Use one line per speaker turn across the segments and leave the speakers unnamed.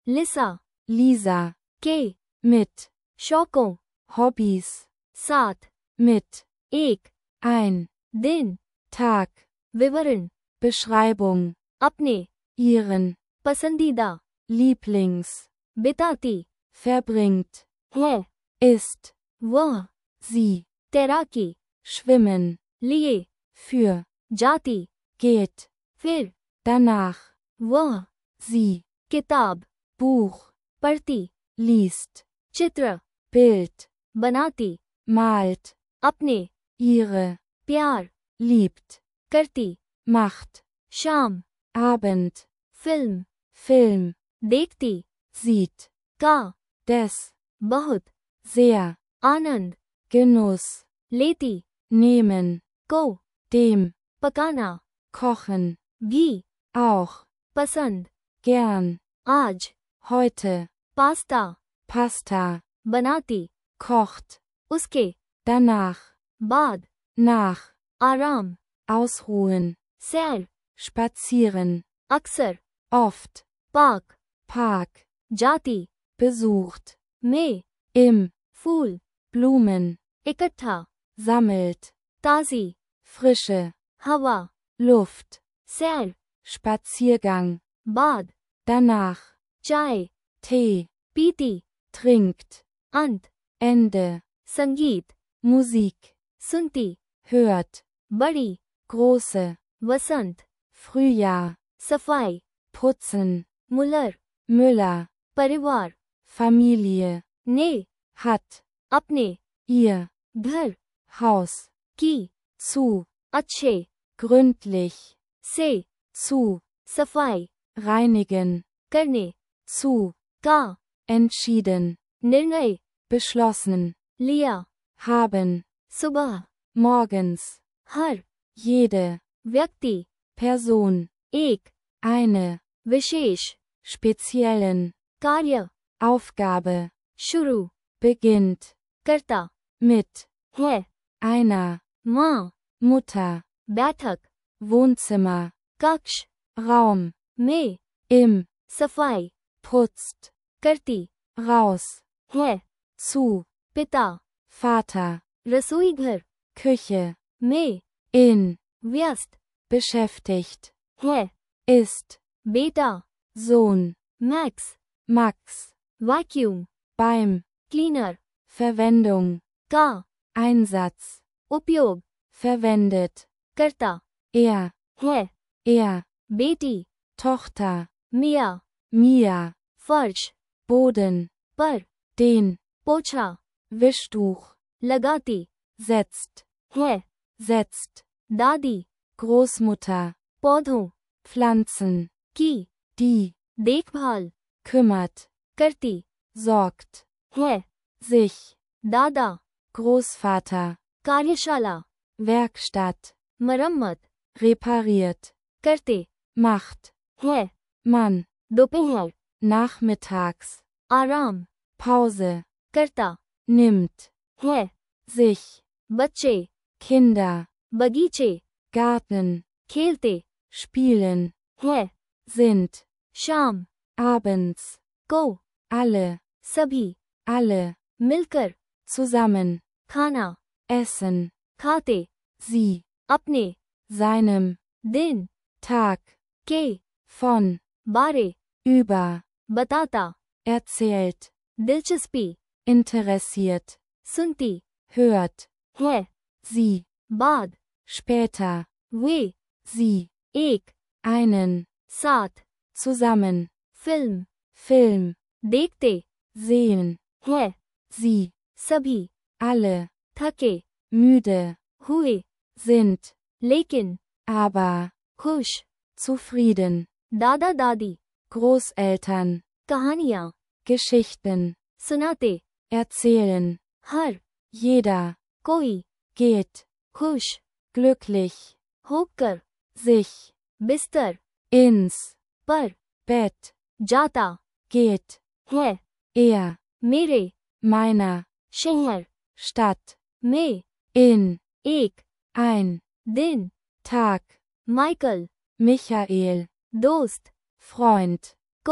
लिसा,
Lisa,
के,
mit,
शौकों,
Hobbys,
साथ,
mit,
एक,
ein,
दिन,
Tag,
विवरण,
Beschreibung,
अपने,
ihren,
पसंदीदा,
Lieblings,
बिताती,
verbringt,
है,
ist,
वह,
sie,
तैराकी,
schwimmen,
लिए,
für,
जाती,
geht,
फिर,
danach,
वह,
sie,
किताब,
Buch,
पढ़ती,
liest,
चित्र,
Bild,
बनाती,
malt,
अपने,
ihre,
प्यार,
liebt,
करती,
macht,
शाम,
Abend,
फिल्म,
Film,
देखती,
sieht,
का,
des,
बहुत,
sehr,
आनंद,
Genuss,
लेती,
nehmen,
को,
dem,
पकाना,
kochen,
भी,
auch,
पसंद,
gern,
आज,
heute,
पास्ता,
Pasta,
बनाती,
kocht,
उसके,
danach,
बाद,
nach,
आराम,
ausruhen,
सैर,
spazieren,
अक्सर,
oft,
पार्क,
Park,
जाती,
besucht,
में,
im,
फूल,
Blumen,
इकट्ठा,
sammelt,
ताजी,
frische,
हवा,
Luft,
सैर,
Spaziergang,
बाद,
danach,
चाय,
Tee,
पीती,
trinkt,
अंत,
Ende,
संगीत,
Musik,
सुनती,
hört,
बड़ी,
große,
वसंत,
Frühjahr,
सफाई,
putzen,
मुलर,
Müller,
परिवार,
Familie,
ने,
hat,
अपने,
ihr,
घर,
Haus,
की,
zu,
अच्छे,
gründlich,
से,
zu,
सफाई,
reinigen,
करने,
zu,
का,
entschieden,
निर्णय,
beschlossen,
लिया,
haben,
सुबह,
morgens,
हर,
jede,
व्यक्ति,
Person,
एक,
eine,
विशेष,
speziellen,
कार्य,
Aufgabe,
शुरू,
beginnt,
करता,
mit,
है,
einer,
माँ,
Mutter,
बैठक,
Wohnzimmer,
कक्ष,
Raum,
में,
im,
सफाई,
putzt,
करती,
raus,
है,
zu,
पिता,
Vater,
रसोई घर,
Küche,
में,
in,
व्यस्त,
beschäftigt,
है,
ist,
बेटा,
Sohn,
Max,
Max,
vacuum,
beim,
cleaner,
Verwendung,
का,
Einsatz,
उपयोग,
verwendet,
करता,
er,
है, बेटी,
Tochter,
मिया,
Mia,
फर्श,
Boden,
पर,
den,
पोछा,
Wischtuch,
लगाती,
setzt,
है,
setzt,
दादी,
Großmutter,
पौधों,
Pflanzen,
की,
die,
देखभाल,
kümmert,
करती,
sorgt,
है,
sich,
दादा,
Großvater,
कार्यशाला,
Werkstatt,
मरम्मत,
repariert,
करते,
macht,
है,
Mann,
दोपहर,
nachmittags,
आराम,
Pause,
करता,
nimmt,
है,
sich,
बच्चे,
Kinder,
बगीचे,
Garten,
खेलते,
spielen,
है,
sind,
शाम,
abends,
को,
alle,
सभी,
alle,
मिलकर,
zusammen,
खाना,
essen,
खाते,
sie,
अपने,
seinem,
दिन,
Tag,
के,
von,
बारे,
über,
बताता,
erzählt,
दिलचस्पी,
interessiert,
सुनती,
hört,
है,
sie,
बाद,
später,
वे,
sie,
एक,
einen,
साथ,
zusammen,
फिल्म,
Film,
देखते,
sehen,
है,
sie,
सभी,
alle,
थके,
müde,
हुए,
sind,
लेकिन,
aber,
खुश,
zufrieden,
दादा दादी,
Großeltern,
कहानियाँ,
Geschichten,
सुनाते,
erzählen,
हर,
jeder,
कोई,
geht,
खुश,
glücklich,
होकर,
sich,
बिस्तर,
ins,
पर,
Bett,
जाता,
geht,
है,
er,
मेरे,
meiner,
शहर,
Stadt,
में,
in,
एक,
ein,
दिन,
Tag,
माइकल,
Michael,
दोस्त,
Freund,
को,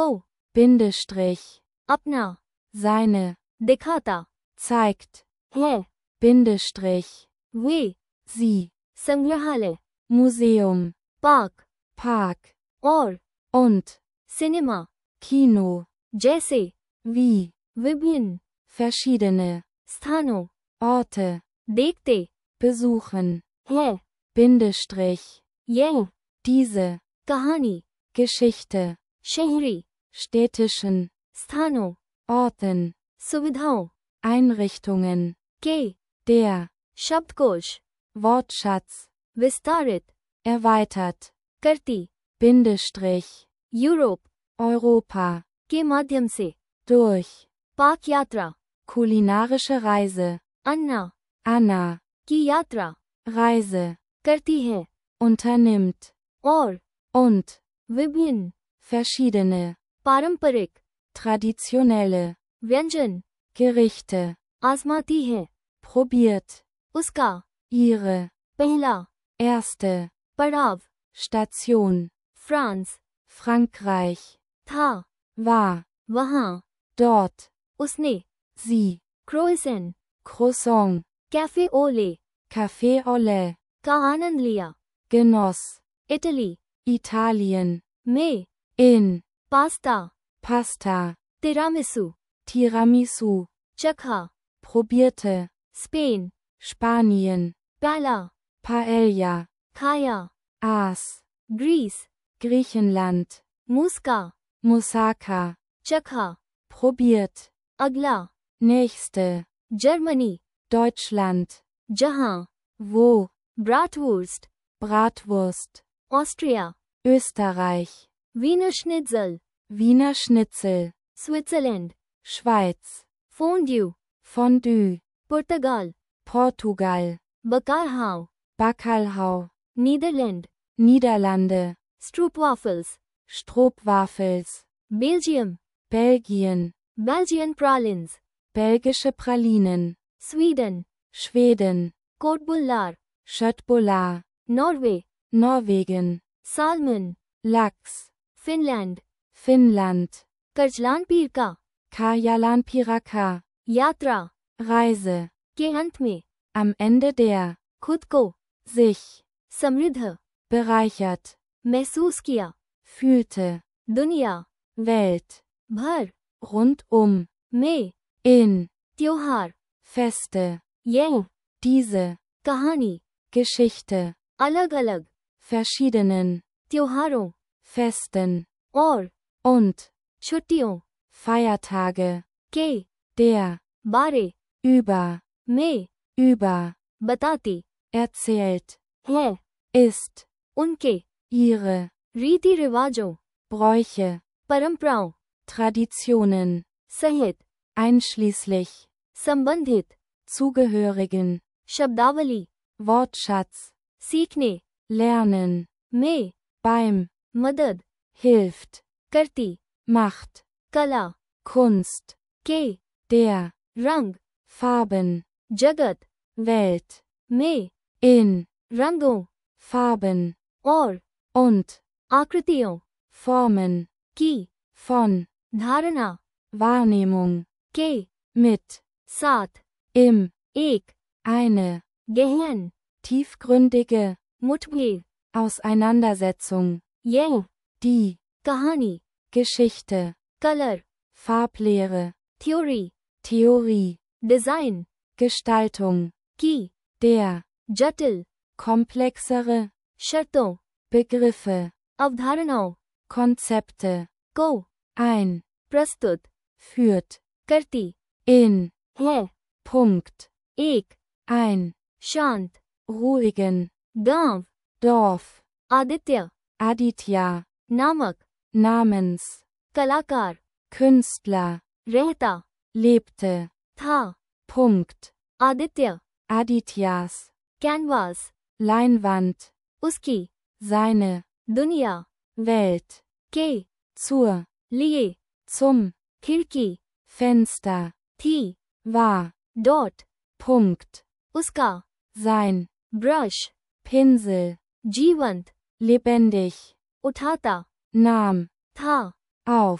Bindestrich,
अपना,
seine,
दिखाता
zeigt,
है,
Bindestrich,
वे,
sie,
संग्रहालय,
Museum,
पार्क
Park,
और
und,
सिनेमा,
Kino,
जैसे
wie,
विभिन्न
verschiedene,
स्थानों,
Orte,
देखते
besuchen,
है,
Bindestrich,
यह
diese,
कहानी,
Geschichte,
शहरी
städtischen,
स्थानों,
Orten,
सुविधाओं
Einrichtungen,
के
der,
शब्दकोश
Wortschatz,
विस्तारित
erweitert,
करती
Bindestrich,
यूरोप
Europa,
के माध्यम से
durch,
पाक यात्रा
kulinarische Reise,
अन्ना
Anna,
की यात्रा
Reise,
करती है
unternimmt,
और
und,
विभिन्न
verschiedene,
पारंपरिक
traditionelle,
व्यंजन
Gerichte,
आजमाती है
probiert,
उसका
ihre,
पहला
erste,
पड़ाव
Station,
फ्रांस
Frankreich,
था
war,
वहां
dort,
उसने
sie,
क्रोइसेन
Croissant,
कैफे ओले
Café au lait,
का आनंद लिया
genoss,
इटली
Italien,
में
in,
pasta
Pasta,
tiramisu
Tiramisu,
चखा
probierte,
Spain
Spanien,
paella
Paella,
खाया
aß,
Greece
Griechenland,
moussaka
Moussaka,
चखा
probiert,
अगला
nächste,
जर्मनी
Deutschland,
जहां
wo,
bratwurst
Bratwurst,
Austria
Österreich,
wiener schnitzel
Wiener Schnitzel,
Switzerland
Schweiz,
fondue
Fondue,
पुर्तगाल
Portugal,
बकारहाव
Bacalhau,
Netherlands
Niederlande,
स्ट्रूपवाफल्स
Stroopwafels,
Belgium
Belgien,
Belgian pralines
belgische Pralinen,
Sweden
Schweden,
कोटबुल्लार
Köttbullar,
Norway
Norwegen,
salmon
Lachs,
Finland
Finnland,
करजलान पीर का
Karjalanpiraka,
यात्रा
Reise,
के अंत में
am Ende der,
खुद को
sich,
समृद्ध
bereichert,
महसूस किया
fühlte,
दुनिया
Welt,
भर
rundum,
में
in,
त्योहार
Feste,
यह
diese,
कहानी
Geschichte,
अलग अलग
verschiedenen,
त्योहारों
Festen,
और
und,
छुट्टियों
Feiertage,
के
der,
बारे
über,
में
über,
बताती
erzählt,
है
ist,
उनके
ihre,
रीति रिवाजों
Bräuche,
परंपराओं
Traditionen,
सहित
einschließlich,
संबंधित
zugehörigen,
शब्दावली
Wortschatz,
सीखने
lernen,
में
beim,
मदद
hilft,
करती
macht,
कला
Kunst,
के
der,
रंग
Farben,
जगत
Welt,
में
in,
रंगों
Farben,
और
und,
आकृतियों
Formen,
की
von,
धारणा
Wahrnehmung,
के
mit,
साथ
im,
एक
eine,
गहन
tiefgründige,
मुठभेड़
Auseinandersetzung,
यह
die,
कहानी
Geschichte,
colour
Farblehre,
theory
Theorie,
design
Gestaltung,
की
der,
जटिल
komplexere,
शर्तों
Begriffe,
अवधारणाओं
Konzepte,
को
ein,
प्रस्तुत
führt,
करती
in,
है
Punkt,
एक
ein,
शांत
ruhigen,
गांव
Dorf,
आदित्य
Aditya,
नामक
namens,
कलाकार
Künstler,
रहता
lebte,
था
Punkt,
Aditya
Adityas,
canvas
Leinwand,
उसकी
seine,
दुनिया
Welt,
के
zur,
लिए
zum,
खिड़की
Fenster,
थी
war,
डॉट
Punkt,
उसका
sein,
ब्रश
Pinsel,
जीवंत
lebendig,
उठाता
nahm,
था
auf,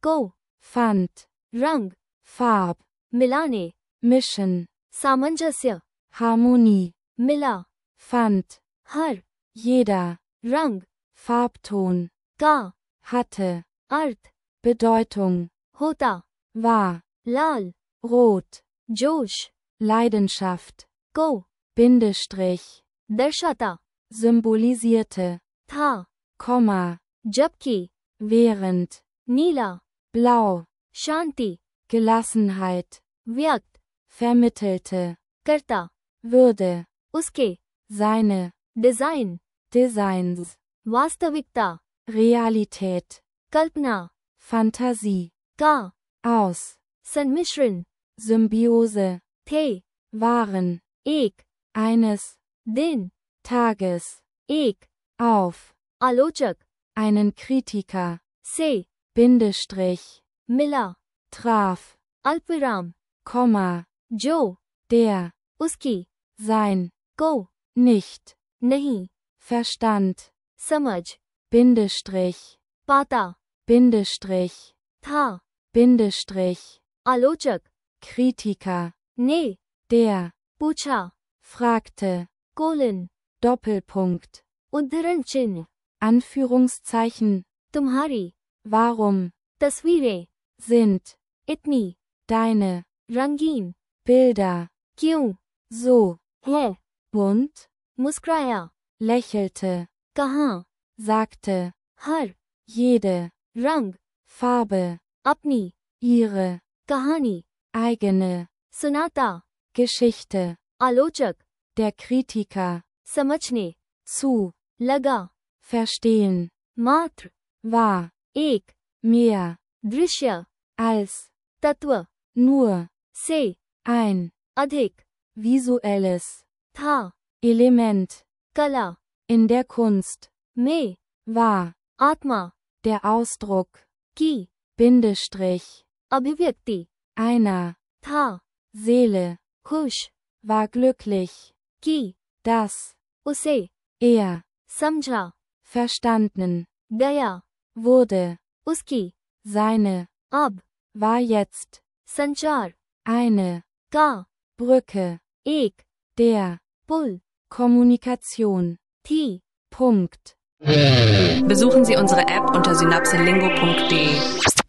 को,
fand,
रंग,
Farb,
मिलाने,
mischen,
सामंजस्य,
Harmonie,
मिला,
fand,
हर,
jeder,
रंग,
Farbton,
का,
hatte,
अर्थ,
Bedeutung,
होता,
war,
लाल,
rot,
जोश,
Leidenschaft,
को,
Bindestrich,
दर्शाता,
symbolisierte,
था,
Komma,
जबकि,
während,
नीला,
blau,
शांति,
Gelassenheit,
व्यक्त,
vermittelte,
करता,
Würde,
उसके,
seine,
डिजाइन,
Designs,
वास्तविकता,
Realität,
कल्पना,
Fantasie,
का,
aus,
सन्मिश्रण,
Symbiose,
थे,
waren,
एक,
eines,
दिन,
Tages,
एक,
auf,
आलोचक,
einen Kritiker,
से,
Bindestrich,
मिला,
traf,
अल्पविराम,
Komma,
जो,
der,
उसकी,
sein,
को,
nicht,
नहीं,
Verstand,
समझ,
Bindestrich,
पाता,
Bindestrich,
था,
Bindestrich,
आलोचक,
Kritiker,
ने,
der,
पूछा,
fragte,
कोलन,
Doppelpunkt,
उद्धरण चिन्ह,
Anführungszeichen,
तुम्हारी,
warum,
तस्वीरें,
sind,
इतनी,
deine,
रंगीन,
Bilder,
क्यों,
so,
है,
bunt,
मुस्कुराया,
lächelte,
कहाँ,
sagte,
हर,
jede,
रंग,
Farbe,
अपनी,
ihre,
कहानी,
eigene,
सुनाता,
Geschichte,
आलोचक,
der Kritiker,
समझने,
zu,
लगा,
verstehen,
मात्र,
war,
एक,
mehr,
दृश्य,
als,
तत्व,
nur,
से,
ein,
अधिक,
visuelles,
था,
Element,
कला,
in der Kunst,
में,
war,
आत्मा,
der Ausdruck,
की,
Bindestrich,
अभिव्यक्ति,
einer,
था,
Seele,
खुश,
war glücklich,
की,
das,
उसे,
er,
समझा,
verstanden,
गया,
wurde,
उसकी,
seine,
अब,
war jetzt,
संचार,
eine,
का,
Brücke,
एक,
der,
पुल,
Kommunikation,
थी,
Punkt.
Besuchen Sie unsere App unter synapselingo.de.